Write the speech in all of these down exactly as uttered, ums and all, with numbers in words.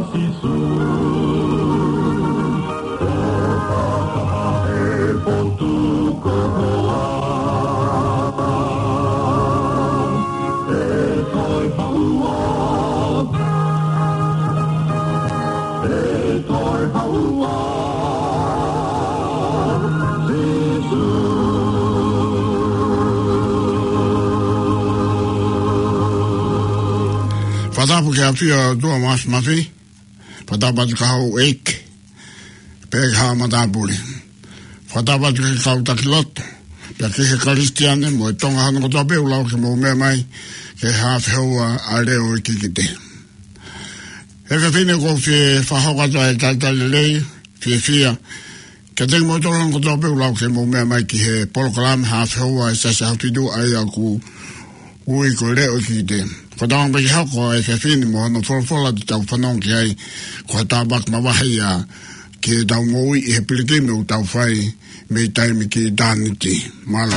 Patapu ke afia dua mas mafi. Patapu ke hau eik. Pek haa matapuli. Patapu ke kau takiloto. Pia ke he karistiane mo e tonga hana kotoa peulau ke mo mea mai. Ke haa whihua a leo i kikite. He whiwhine ko whie whahokata e taitale lei. Whie whia. Ke tengi mo tolo hana kotoa peulau ke mo mea mai ki he polokalame haa whihua e sase hawhidu ai a ku ui ko leo i kikite. Ko taong peki hako e whiwhine mo hana wholofola te tau whanong ki ai. Ko tabak mawahi a ki tau ngoi i he pilikime u tau whai me taimi ki tāniti. Malo.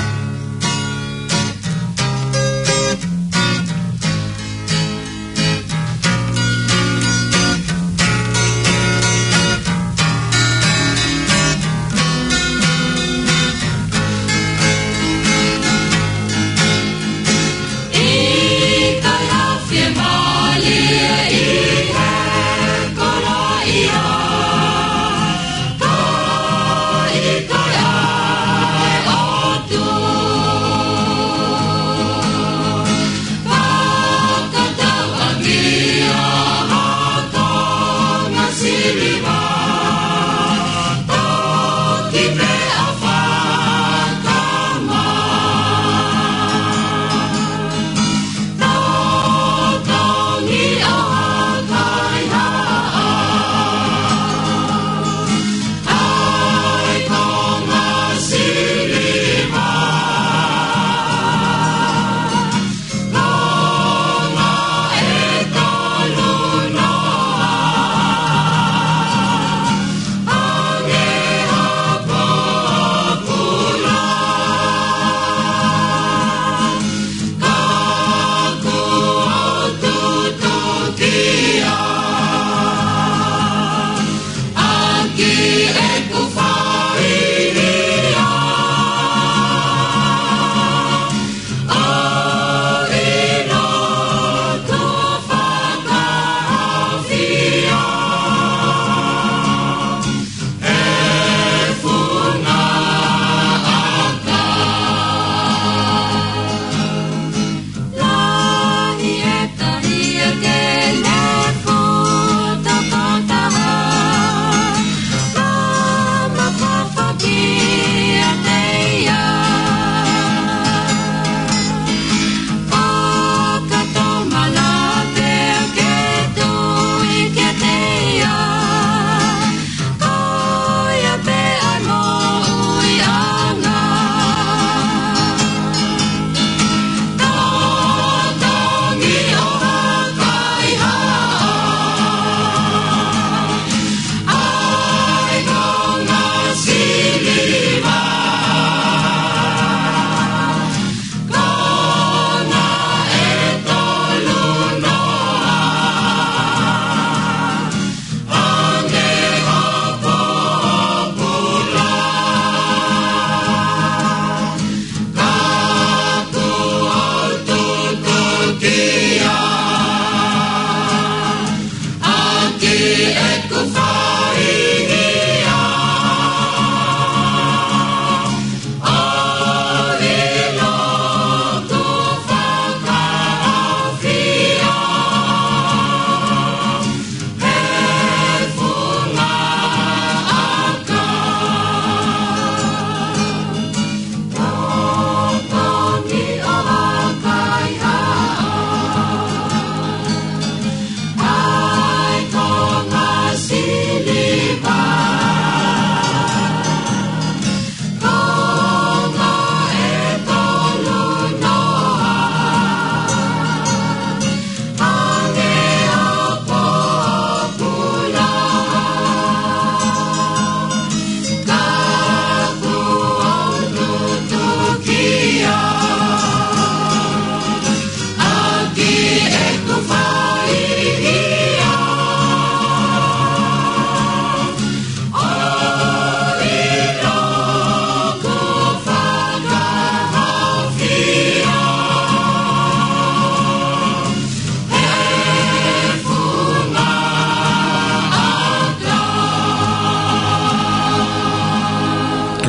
See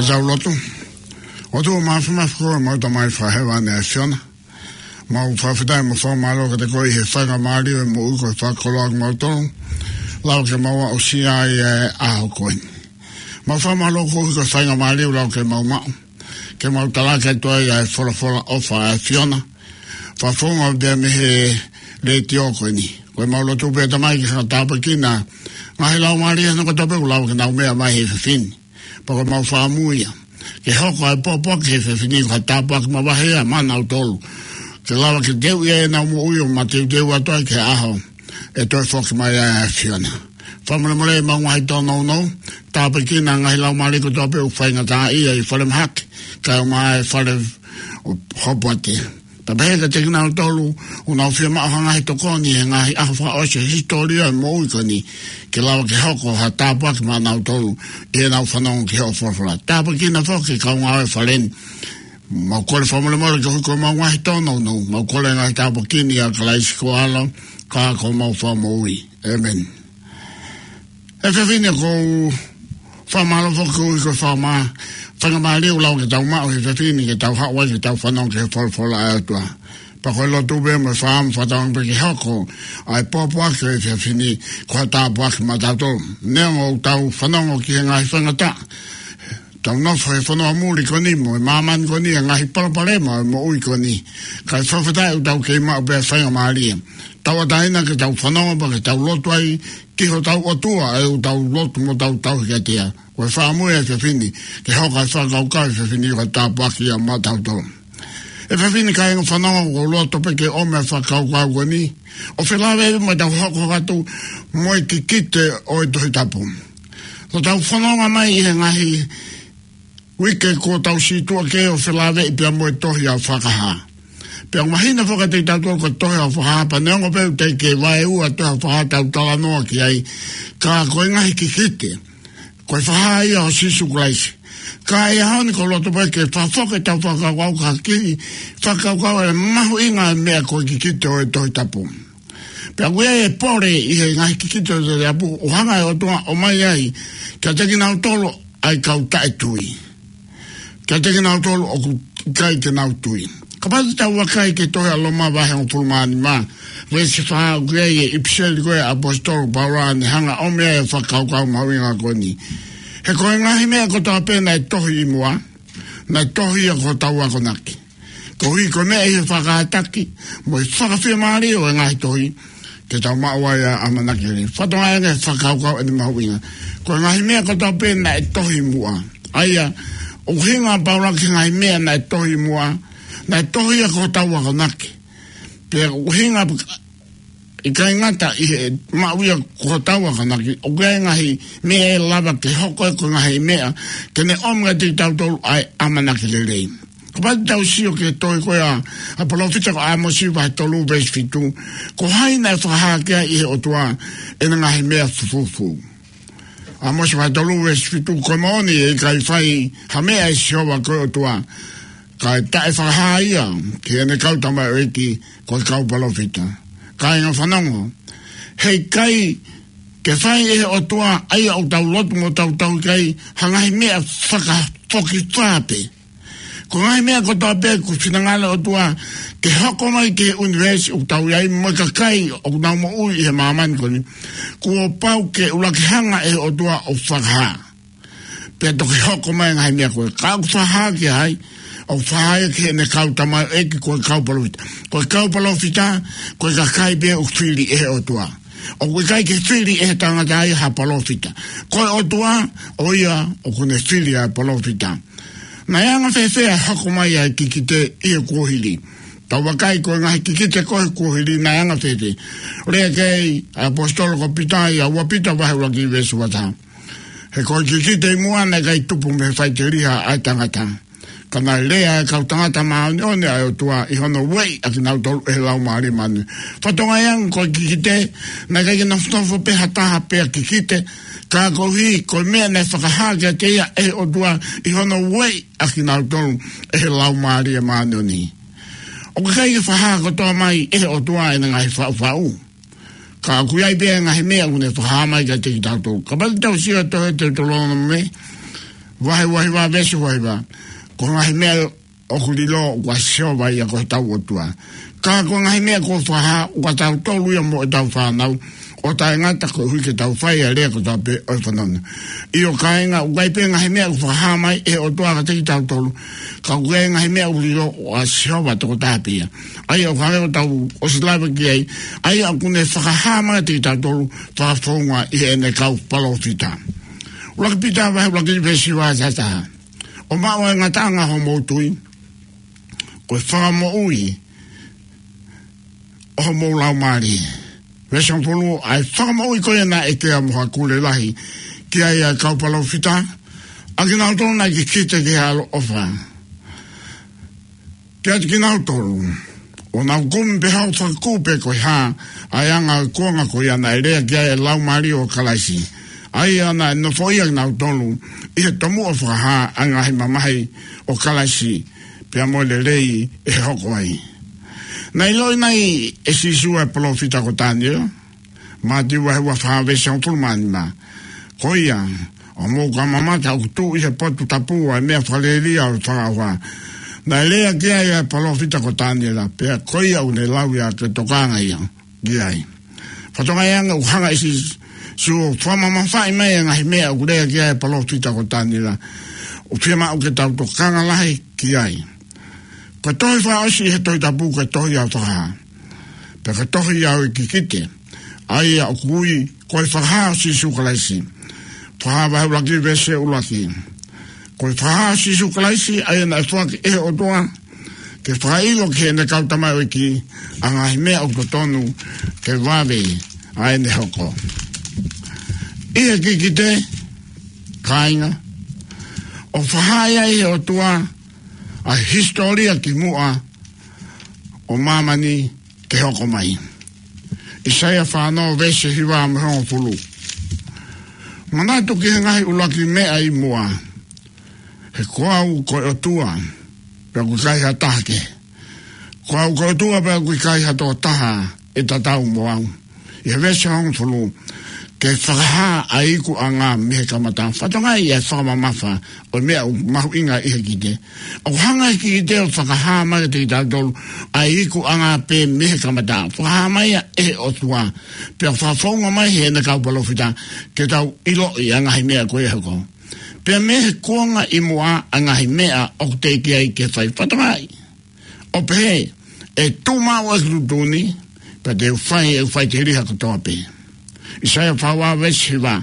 sau lotu. O tu mafu mafu koe mau ta mai whahewa ne a Fiona. Mau whawhitai mo whamalo ka te koe he whanga maari e mo uko e whakoloak mau tonu. Lau ke maua o si ai e aho koe. Mau whamalo koe ka whanga maari lau ke mau mau. Ke mau talaka toa i ai whola whola ofa a Fiona. Whafonga o dea me he le ti o koe ni. Koe mau lotu pe tamai ki ka tāpa kina. Ngahi lau maari e nuka tope lau ke nau mea mai he whiwhini. Pako mau whaamuia. Ke hoko ai popo ke whiwhini ka tāpa ki mawahea mana au tolu. Ke lawa ke teu ia e nau mo uio ma teu teu atoa ke aho. E toi whoki mai a Fiona. Whamule mole e maunga hai tō nau nau. Tāpa kina ngahi lau maari ko tope u whainga tā ia i whale mahaki. Kai o mai whale hopo ate. Tapehe ka teki nau tolu, o nau whia maa hangahi tokoni e ngahi aho wha oise historia e mo uikoni, ke lawa ke hoko ha tāpua ki maa nau tolu, e nau whanongo ki heo whawhara. Tāpua kina whoki ka unga oe whaleni. Mau kore whamule mora ke huko mau ngahi tōnau nau, mau kore ngahi tāpua kini a ka laisi ko ala, ka ko mau wha mo ui. Amen. E whiwhine ko whamalo whoki ui ko whamaa, whanga maa leo lau ke tau mao he whiwhini ke tau hawa ke tau whanong ke he wholwhola a atua. Pa koe lotu be me whaam whatang pe ke hoko ai pōpua ke he whiwhini kua tāpua ke ma tau tolu. Neo tau whanongo ki he ngahi whangata. Tau nofo he whanua muri koni mo e māman koni e ngahi palapalema e mo ui koni. Kai whawhatai u tau ke mao pe whanga maa lea. Tau ataina ke tau whanongo pa ke tau lotu ai kiho tau otua e u tau lotu mo tau tau ke tea. Koe whaamui e whiwhini, ke hoka e whakaukau e whiwhini ka tāpaki a matau tolu. E whiwhini ka inga whanonga ko loa tope ke ome e whakaukau ko ni. O whilawe e mai tau hoko katu moe ki kite o e tohi tapu. Ko tau whanonga mai i he ngahi wike ko tau situa ke o whilawe i pia moe tohi au whakaha. Pia mahina whakatei tau tolu ko tohi au whakaha pa neongo peu te ke wae ua tohi au whakaha tau talanoa ki ai. Ka koe ngahi ki kite. Koe whaha ia o sisu kulaisi. Ka e haoni ko loto pai ke whawhoke tau whakakau ka kiri. Whakakau e mahu inga mea koe ki kito o e tohi tapu. Pea koe e pore i he ngahi ki kito o te apu. O hanga e o tua o mai ai. Kia teki nau tolo ai kau tae tui. Kia teki nau tolo o kai ke nau tui. Ka pati tau wakai ke tohi aloma vahe o pulmaani maa. Wesi wha koe e ipiseli koe apostolo paurani hanga o mea e whakaukau mawinga koe ni. He koe ngahi mea ko tau pēna e tohi i mua, na e tohi a ko tau ako naki. Ko hui koe mea e whakaataki, mo i whakawhia maari o e ngahi tohi, ke tau maua e amanaki ri. Whatonga e ngai whakaukau e ni mawinga. Koe ngahi mea ko tau pēna e tohi i mua. Aia, o hinga pauraki ngahi mea na e tohi i mua, na e tohi a ko tau ako naki. Pea o hinga i kai ngata i he mauia kua taua kanaki, o kai ngahi mea e lava ke hoko e ko ngahi mea, ke ne omga te tau tolu ai amanaki le rei. Ko pati tau sio ke toi koe a, a palofita ko a mosi vai tolu veis fitu, ko haina e whahakea i he otua e na ngahi mea fufufu. A mosi vai tolu veis fitu, ko maoni e kai whai ha mea e siowa koe otua, kai tae whahaia, ke ene kau tama e ki koe kau palofita. Kai ngā whanongo, hei kai ke whai e o tua ai au tau lotu mo tau tau kai hangahi mea whaka whoki whape. Ko ngai mea ko tau pē ku whinangala o tua ke hoko mai ke universi o tau iai mo ka kai o nau mo ui he mamani koni. Ko o pau ke ulaki hanga e o tua o whakaha. Pē to ke hoko mai ngai mea koe kau whaha ke hai. O whaia ke ne kau tamai e ki koe kau palofita. Koe kau palofita, koe ka kai bea o whiri e o tua. O koe kai ke whiri e tangata ai ha palofita. Koe o tua, o ia, o kone whiri a palofita. Na ianga whewhea hako mai ai ki ki te i e kohiri. Tau wakai koe ngahi ki ki te koe kohiri na ianga whewhe. Rea kei apostolo ko pitai a wapita wahura ki vesu wata. He koe ki ki te mua na kai tupu me whai te riha ai tangata. Kana lea e kau tangata maoni one ai o tua i hono wei a ki nau tolu e lau maari manu. Whatonga iang koe kikite, na kai ki naftofo pe hataha pe a kikite, ka kohi koe mea ne whakahaka te ia e o tua i hono wei a ki nau tolu e lau maari manu ni. O ka kai ki whahaka toa mai e o tua e na ngai whau whau. Ka kuiai pia ngai mea kune whahamai ka te ki tau tolu. Ka pati tau sia tohe te tolono me, Wahi wahi wa vesu wahi wa. Ko ngahi mea o kulilo wa sio wa ia ko tau o tua. Ka ko ngahi mea ko whaha ua tau tolu ia mo e tau whanau. O tae ngata ko hui ke tau whai a rea ko tau pe o whanona. I o kaenga ugai pe ngahi mea ko whaha mai e o tua ka teki tau tolu. Ka ugai ngahi mea o kulilo wa sio wa toko tāpia. Ai o kare o tau o silaiwa ki ai. Ai o kune whakaha mai teki tau tolu whakafonga i ene kau palo fita. Ulaki pita wahe ulaki pesi wa tataha. O maua e ngatanga ho moutui. Ko whakamo ui. O ho moulau maari. Vesang pulu ai whakamo ui koe na e kea moha kule lahi. Ki ai a kaupalo fita. Aki nau tolu na ki kite ki halo ofa. Ki ati ki nau tolu. O nau kumi pe hau whakakupe koe ha. Ai anga kuanga koe ana e rea ki ai e lau maari o kalaisi. Ai ana no foia nau tolu. Ia tomu o whakaha anga he mamahi o kalaisi. Pea mo le rei e hoko ai. Nei loi nei e sisua e polofita ko tānia. Ma tiwa he wa whawese o tulmani ma. Koia, o mō ka mamata o tu i he potu tapua e mea whaleria o whakawa. Nei lea kia e polofita ko tānia la. Pea koia o ne lau ia ke tokanga ia. Kia ai. Whatonga ianga u hanga isi su whamama whai mai anga he mea o lea kia e polofita ko tānia la. O whiama o ke tau tokanga lahi kia ai. Ka tohi wha osi he toi tapu ka tohi au taha. Pe ka tohi au i kikite. Ai au kui koe whaha osi sukalaisi. Whaha wahe ulaki vese ulaki. Koe whaha osi sukalaisi ai na e whaki e o toa. Ke whaha ilo ke ne kautamai o ki. Anga hi mea o tonu ke wawe ai ne hoko. Ia kikite kainga. O whaha ia o toa. A historia ki mua o mamani ke hoko mai. Isaia whanau vese hiwa amihongo pulu. Manatu ki he ngahi ulaki mea i mua. He koau koe o tua. Pea kui kai ha tahake. Koau koe o tua pea kui kai ha tō taha e tatau moau. I he vese hongo pulu. Ke whakaha a iku a ngā mihe kamata. Whatonga i e whakamamafa o mea o mahu inga i he kite. O hanga i ki te o whakaha mai te i tātolu a iku a ngā pē mihe kamata. Whakaha mai e o tua. Pea whawhaunga mai he na kaupalofita ke tau ilo i a ngahi mea koe hako. Pea mehe kuanga i mua a ngahi mea o te ki ai ke whai. Whatonga i. O pehe e tūma o e klutuni pea te whai e whai te riha katoa pē. Isaia whawa vesi wa.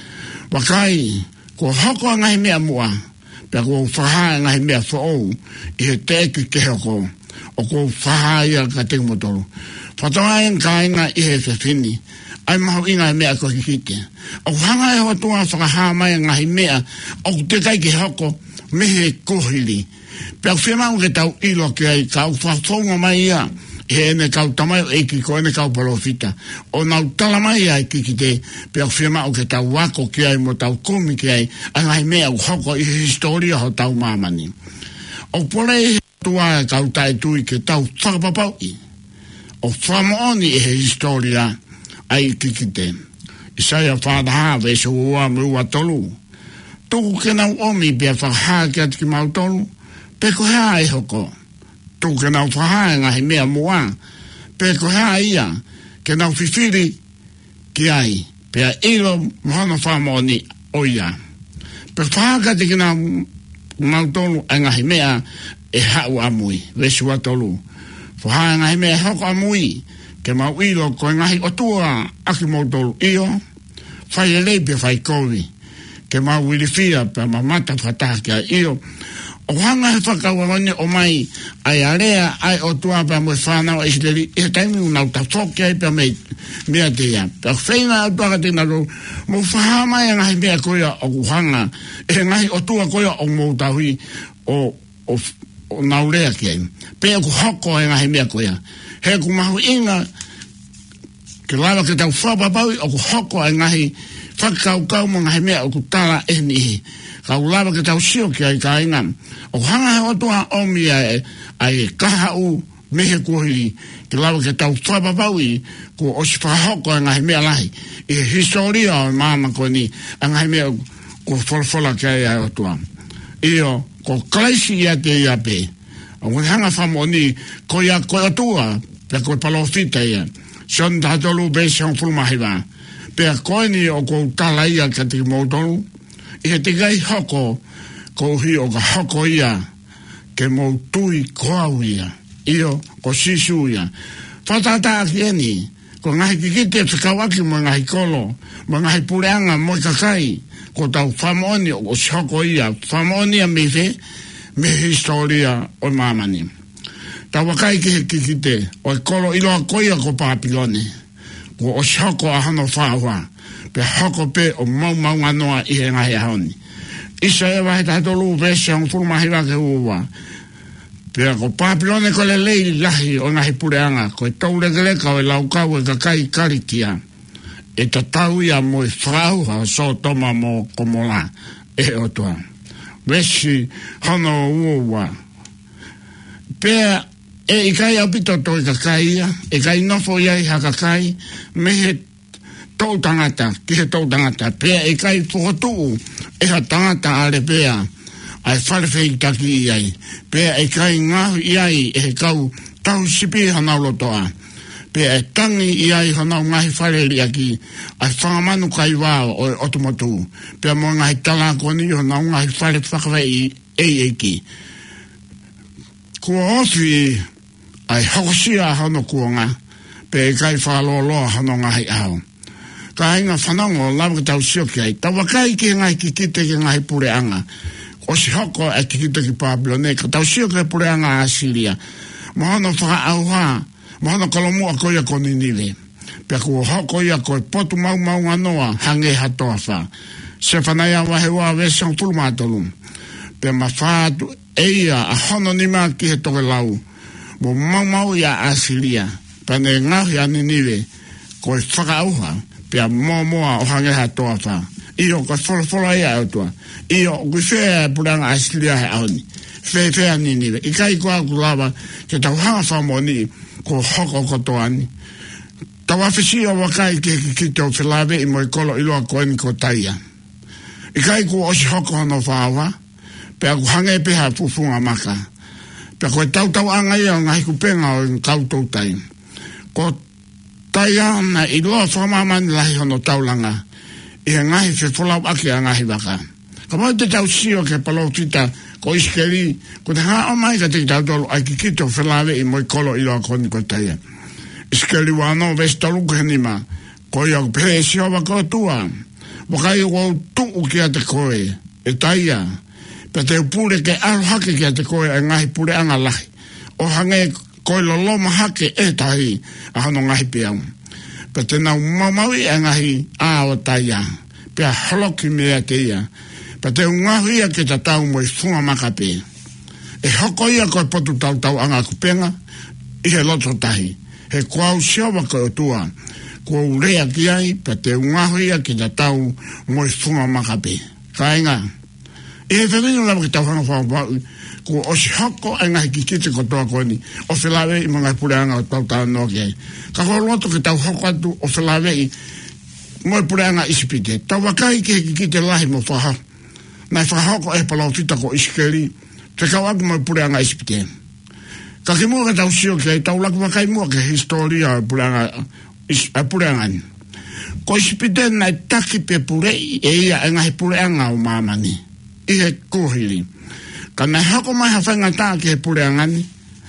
Wakai, ko hoko a ngahi mea mua, pia ko whaha a ngahi mea whaou, i he teki ke hoko, o ko whaha ia ka te motoru. Whatonga e nkainga i he whiwhini, ai mahu i ngahi mea ko kikite. O hanga e hotua whakaha mai a ngahi mea, o te kai ke hoko, mehe kohili. Pia whimau ke tau ilo ke ai, ka whafonga mai ia, he ene kau tamai o eki ko ene kau palofita. O nau talamai ai ki te pia whima o ke tau wako ki ai mo tau kumi ki ai a ngai mea u hoko i historia ho tau mamani. O pole e tua e kau tai tui ke tau whakapapau i. O whamaoni e historia ai ki te. Isaia whadaha vesu ua mua tolu. Tuku ke nau omi pia whakaha ki ati ki mau tolu. Peko hea e hoko. Tu ke nau whahae ngahi mea mua, pe ko hea ia, ke nau whiwhiri ki ai, pea ilo mohana whamoni o ia. Pe whakati ke nau mautolu a ngahi mea e hau amui, vesu atolu. Whahae ngahi mea hoko amui, ke mau ilo koe ngahi o tua aki mautolu io, whai e lei pe whai kovi, ke mau wirifia pe mamata whataha ki a io, o hanga he whakawangone o mai ai area ai o tua pa mo whanau a isleri e taimi unau ta whoki ai pa mei mea te ia pa whaina o tua te naro mo whahamai a ngahi mea koia o hanga e ngahi o tua koia o mou tahui o, o, o naurea ki ai pe o hoko e ngahi mea koia he ku mahu inga ke lawa ke tau whapapau o hoko e ngahi whakaukau mo ngahi mea o ku tala e nihi ka ulawa ke tau sio ki ai ka inga. O hanga he otua omi ai, ai kaha u mehe kuhi ke lawa ke tau whapapau i ko osi whahoko a ngahi mea lahi. I historia o mama ko ni a ngahi mea ko wholwhola ki ai ai otua. Io, ko klaisi ia te ia pe. O hanga whamoni, ko ia koe atua, pe koe palofita ia. Son tatolu be siong fulmahiwa. Pe a koe ni o ko tala ia ka te mautolu. Ia te gai hoko, ko hi o ka hoko ia, ke mautui koau ia. Io, ko sisu ia. Whatata aki eni, ko ngahi kikite tukawaki mo ngahi kolo, mo ngahi pureanga mo kakai, ko tau whamoni o hoko ia, whamoni a mewe, me historia o mamani. Ta wakai ki kikite, o kolo iloa koia ko papilone, ko o hoko a hano whahua, pe hoko pe o mau mau anoa i he ngahi ahoni. Isa e wahe tatolu vese ang fulmahiwa ke uwa, pe ko papilone ko le lei lahi o ngahi pureanga, ko e tau legeleka o e laukau e kakai karikia, e tatau ia mo e whahua so toma mo komola e otua. Vesi hano uwa. Pea e ikai au pito to i kakai ia, e kai nofo ia i hakakai, me he tau tangata, ki he tau tangata. Pea e kai whokotuu, e ha tangata ale pea, ai whalewhei taki iai. Pea e kai ngahu iai e he kau tau sipi hanau lotoa. Pea e tangi iai hanau ngahi whaleri aki, ai whangamanu kai wao o e otomotu. Pea mo ngahi talako ni hanau ngahi whale whakawai ei eiki. Kua ofi ai hokosia hano kuonga, pe e kai whaloloa hano ngahi au. Ka inga whanango lawa ki tau sioki ai, tawa kai ki ngai ki kite ki ngahi pureanga. O si hoko e ki kite ki Papilone, ka tau sioki e pureanga a Siria. Mohano whaka auha, mohano kalomua koia ko Ninive. Pea kua hoko ia ko e potu mau mau nganoa, hange hatoa wha. Se whanaya wahewa vesang fulmatolum. Pea ma whaatu eia a hono nima ki he toke lau. Mo mau mau ia a Siria. Pea ne ngahi a Ninive, ko e whaka auha. Pea moa moa o hange hatoa wha. Iyo ko whola whola ia autua. Iyo ko whea puranga a Siria he aoni. Whea whea Ninive. Ikai kua kulawa ke tau hanga whamoni ko hoko kotoani. Tawa whisia wakai ke ki tau whilawe i moi kolo iloa koeni ko taia. Ikai ku osi hoko hano whawa, pea ku hange peha fufunga maka. Pea koe tau tau anga ia ngahi ku penga o kautou tai. Ko taia na iloa whamamani lahi hono taulanga, i he ngahi whiwholau aki a ngahi waka. Ka mau te tau sio ke palo tita ko iskeri, ko te haa o mai ka te tau tolu ai ki kito whilawe i moi kolo iloa koeni ko taia. Iskeli wano vestaluku henima, ko ia pehe sio wako tua, wakai o tuu ki a te koe, e taia, pe te upure ke alu hake ki a te koe e ngahi pure anga lahi, o hange koe loloma hake e tahi a hano ngahi piau. Pe te nau mamaui e ngahi a o taia, pe a holoki mea te ia, pe te ungahu ia ke ta tau mo i funga makape. E hoko ia koe potu tau tau anga kupenga, i he loto tahi. He kuau siawa ko tua, kua urea ki ai, pa te ungahu ia ki ta tau mo i funga makape. Ka inga, i he whenino lawa ki tau hanga whawau, kua o si hoko e ngahi ki kite ko toa koeni, o whilawe i mga pureanga o tau tau noa ki ai. Ka kua loto ki tau hoko atu o whilawe i mo i pureanga isipite. Tau wakai ki he ki kite lahi mo whaha, nai whahoko e palau tita ko iskeri, te kau aku mo i pureanga isipite. Ka ke mua ka tau sio ki ai, tau laku wakai mua ke historia a pureanga, a pureanga ni. Ko isipite nai taki pe purei e ia e ngahi pureanga o mamani. I he kuhiri. Ka nai hako mai hawhenga tā ki he pureanga ni.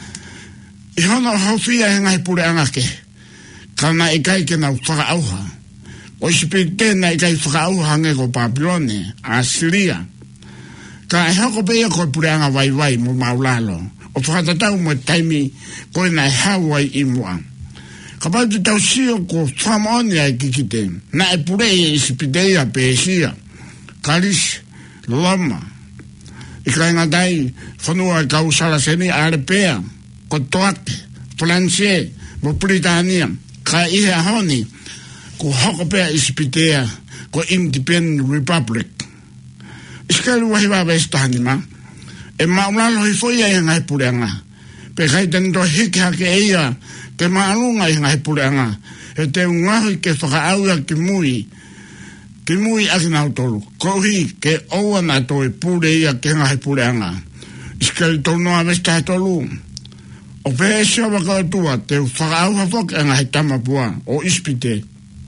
I hono hawhia he ngahi pureanga ke. Ka nai ikai ke nau whakaauha. Ko isipite nai ikai whakaauha hange ko Papilone, a Siria. Ka e hako pe ia ko pureanga vai vai mo maulalo. O whakatatau mo taimi koe nai hawai i mua. Ka pau te tau sio ko whamoni ai kikite. Na e purei e isipidea pe esia. Karis, lama. I ka inga dai, whanua i kau salaseni arepea. Ko toake, Franse, mo Britania. Ka ihe ahoni, ko hoko pea isipidea, ko Independent Republic. Iskari wahiwa vestahani ma. E maulalo i foi ai ngai pureanga. Pe kai tendo hiki hake eia, te maalunga i ngai pureanga. E te ungahu ke whakaaua ki mui, Ki mui aki nau tolu. Kohi ke oua na toi pule ia ke ngahi pule anga. Iskali tolu noa vesta he tolu. O pe sio waka tua te whakaauha whok e ngahi tamapua o ispite.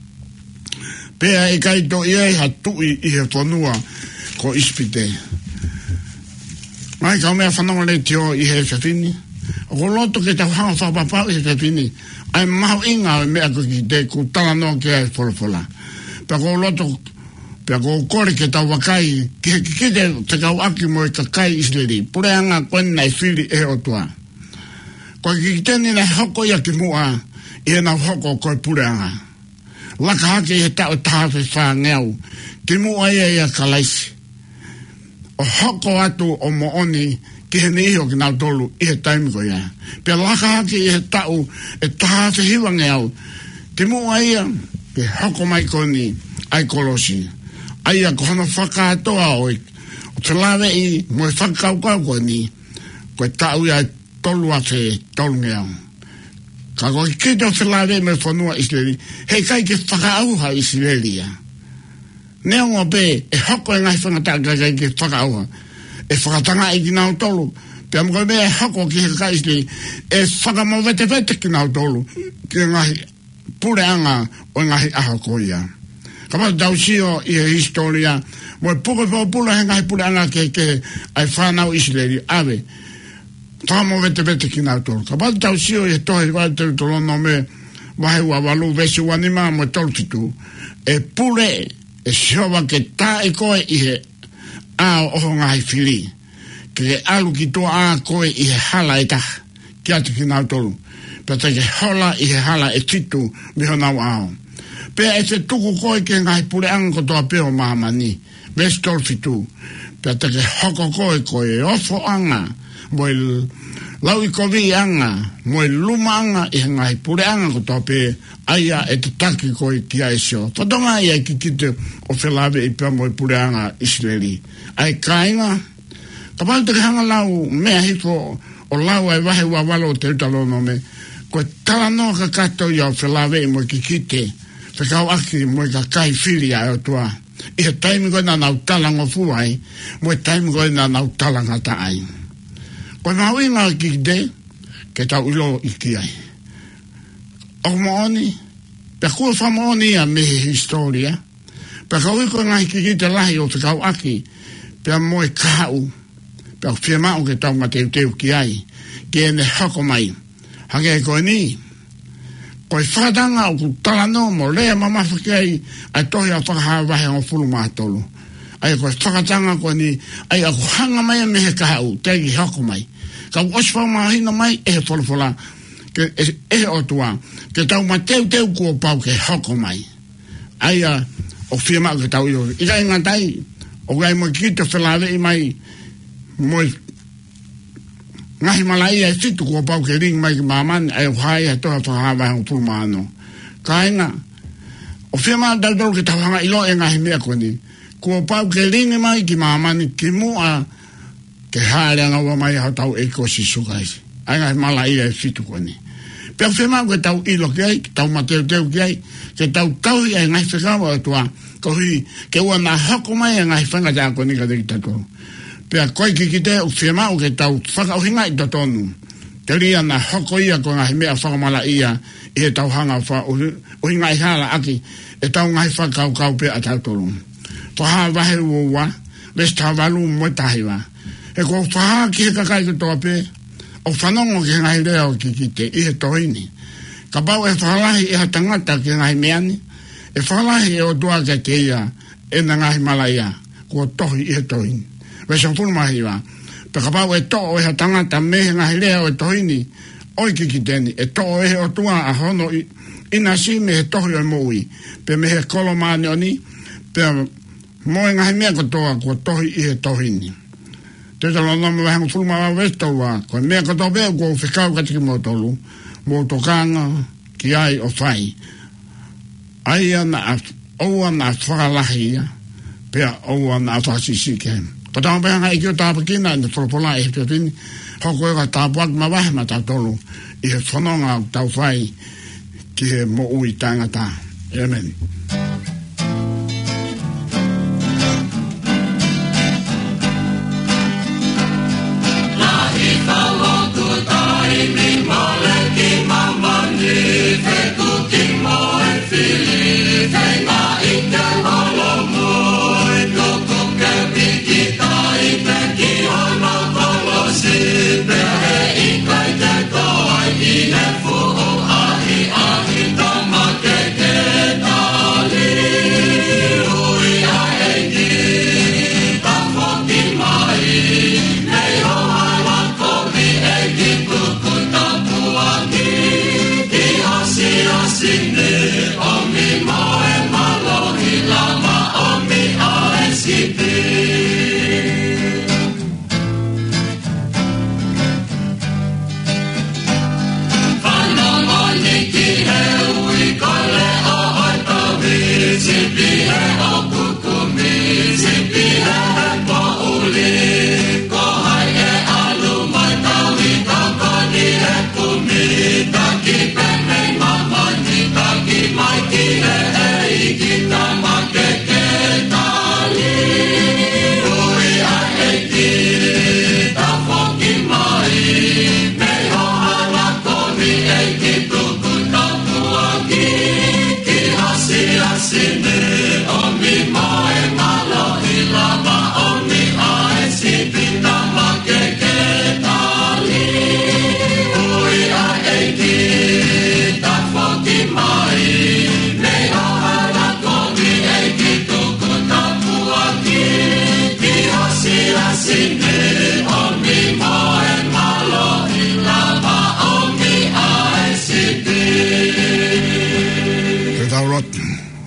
Pea e kai to ia ha tui i he whanua ko ispite. Mai kau mea whanonga le tio i he whiwhini. O ko loto ke tau hanga whapapau i he whiwhini. Ai mahu inga o mea ko ki te ku tala no ke ai wholofola. Pea ko loto, pea ko kore ke tau wakai, ki he kite te kau aki mo e kakai isleri. Pure anga koen nai whiri e o tua. Ko ki teni na hoko ia ki mua, i e na hoko koe pure anga. Laka hake i he tau tahawe wha ngeu, ki mua ia ia kalaisi. O hoko atu o mooni, ki he niho ki nau tolu, i he taimiko ia. Pea laka hake i he tau, e tahawe hiwa ngeu, ki mua ia, ki hoko mai koni, ai kolosi. Ai a kohana whakaatoa oi, o te lawe i, mo e whakaukau koni, koe tau ia tolu a te tolu ngeu. Ka koe kite o te lawe me whanua Israeli, hei kai ke whakaauha Israelia. Nea ngā pē, e hoko e ngai whangataka kai ke whakaauha, e whakatanga i ki nau tolu, pia mko mea e hoko ki he kai Israeli, e whakamawete vete ki nau tolu, ki ngai pure anga o ngai aha koia. Ka pata tau sio i he historia, mo e puko pōpula he ngai pure anga ke ke ai whanau Israeli, ave, Tamo vete vete ki nau tolu. Ka pata tau sio i he tohe wai te tolono me wahe ua walu vesi wanima mo e tolu fitu. E pule e siowa ke tā e koe i he ao oho ngai whiri. Ke ke alu ki toa a koe i he hala e taha. Ki atu ki nau tolu. Pata ke hola i he hala e titu miho nau ao. Pea e te tuku koe ke ngai pule anga ko toa peo mahamani. Vesi tolu fitu. Pata ke hoko koe koe e ofo anga. Mo e lau i kovi anga, mo e luma anga i ngai pure anga ko tope, aia e te taki koe ki a esio. Whatonga ia ki kite o whelawe i pia mo e pure anga Israeli. Ai kainga, ka pālte ke hanga lau mea hifo o lau ai wahe wa walo te utalono me, koe tala no ka kato i au whelawe i mo ki kite, whakau aki mo i ka kai whiri a o tua. I he taimi koe na nau talanga fuai, mo e taimi koe na nau talanga ta ai. Koe mau inga ki te, ke tau ilo i ki ai. O maoni, pe kua wha maoni a mehe historia, pe kau iko ngai ki ki te lahi o te kau aki, pe moe kau, pe au whia mao ke tau ma teu teu ki ai, ki ene hako mai. Hake e koe ni, koe whakatanga o ku talano mo lea mamafa ki ai, ai tohi a whakaha wahe o fulu mātolu. Ai koe whakatanga koe ni, ai aku hanga mai a mehe kahau, tegi hako mai. Ka osfa mahina mai e wholofola, ke e o tua, ke tau ma teu teu kua pau ke hoko mai. Ai a, o whia mao ke tau io. Ika inga tai, o gai mo ki te whelawe i mai, mo ngahi malai e fitu kua pau ke ring mai ki mamani, ai o hai a toha whahawai hong pulu maano. Ka inga, o whia mao tau tau ke tau hanga ilo e ngahi mea koni, kua pau ke ring mai ki mamani, ki mua ke haere anga ua mai hau tau eiko si sukaisi. Ai ngai mala ia e fitu koni. Pea whema ke tau ilo ki ai, tau mateu teu ki ai, ke tau tau i ai ngai whekawa atua, ko hui, ke ua na hako mai e ngai whangata koni ka teki tato. Pea koi ki ki te, whema ke tau whakauhinga i tatonu. Te ria na hako ia ko ngai mea whakamala ia, i he tau hanga wha, uhi ngai hala aki, e tau ngai whakau kau pe a tau tolu. Whaha wahe ua, lesta walu mo tahiwa. E ko whaha ki he kakai ki toa pe, o whanongo ki ngai leo ki ki te i he tohini. Ka pau e whalahi e ha tangata ki ngai meani, e whalahi e o tua ke ke ia, e na ngai mala ia, kua tohi i he tohini. Wesa pulmahi wa, pe ka pau e to o e ha tangata me he ngai leo e tohini, oi ki ki teni, e to o e he o tua a hono i, ina si me he tohi o moui, pe me he kolomani oni, pe mo e ngai mea ko toa kua tohi i he tohini. Te talo nama wahango fulma wa westo wa, koe mea kato peo kua whikau katiki mo tolu, mo tokanga ki ai o whai. Ai ana oua na whakalahi ia, pea oua na whakasisi ke. Patama pea nga iki o tāpakina, ina whalapola e he tini, hoko e ka tāpuak ma wahe ma tā tolu, i he whanonga tau whai, ki he mo ui tangata. Amen.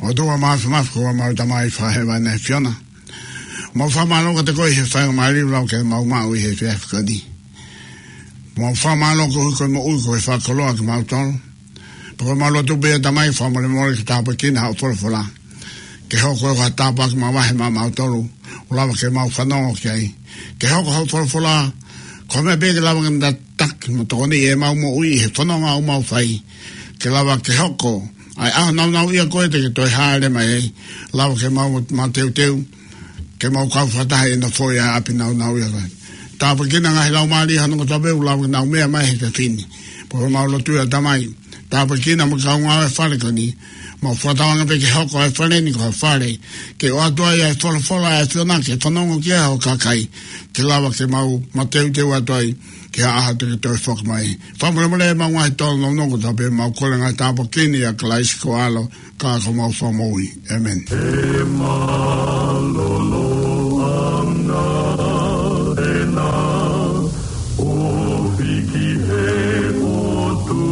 O tua maas maas kua mau tamai whahewa ne Fiona. Mau whamalo te koe he whainga mairi lau ke mau mau i he whiafkani. Mau whamalo ko hukoi mo ui ko he whakaloa ke mau tolo. Pako mau lotu bea tamai whamale mole ke tāpa kina hau wholawhola. Ke hoko ka tāpa ke mau wahe mau mau tolo. Ulawa ke mau whanongo ki ai. Ke hoko hau wholawhola. Ko me bea ke lawa ke mta tak mo tokoni e mau mo ui he whanonga au mau whai. Ke lawa ke hoko. Ai ah nau nau ia koe te ke toi haere mai ei. Lawa ke mau ma teu teu. Ke mau kau whatahe ina whoi a api nau nau ia koe. Tāpa kina ngahi lau maari hanunga taweu lawa ke nau mea mai he te whini. Poro mau lotu ia tamai. Tāpa kina mo kau ngā e whare koni. Mau whatawanga pe ke hoko e whare ni ko e whare. Ke o atua ia e whola whola e whiona ke whanongo ki e ho kakai. Ke lawa ke mau ma teu teu atuai. Ke aha te ke toi whok mai. Whamure mole e mau ngahi tolo nau nongo tape mau kore ngai tāpa kini a kalaisi ko alo ka ko mau whamoui. Amen. E malolo anga e na o piki he motu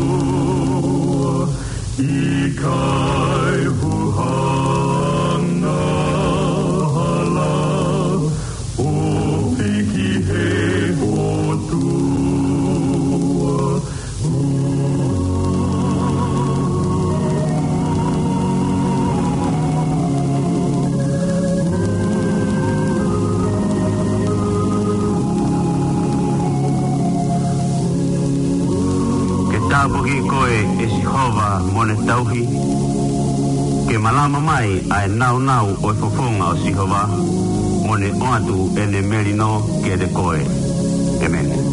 i kai huhanga hala o piki he motu Tāpoki koe e Sihova mone tauhi. Ke malama mai ai nau nau o e fofonga o Sihova. Mone oatu ene merino ke de koe. Amen.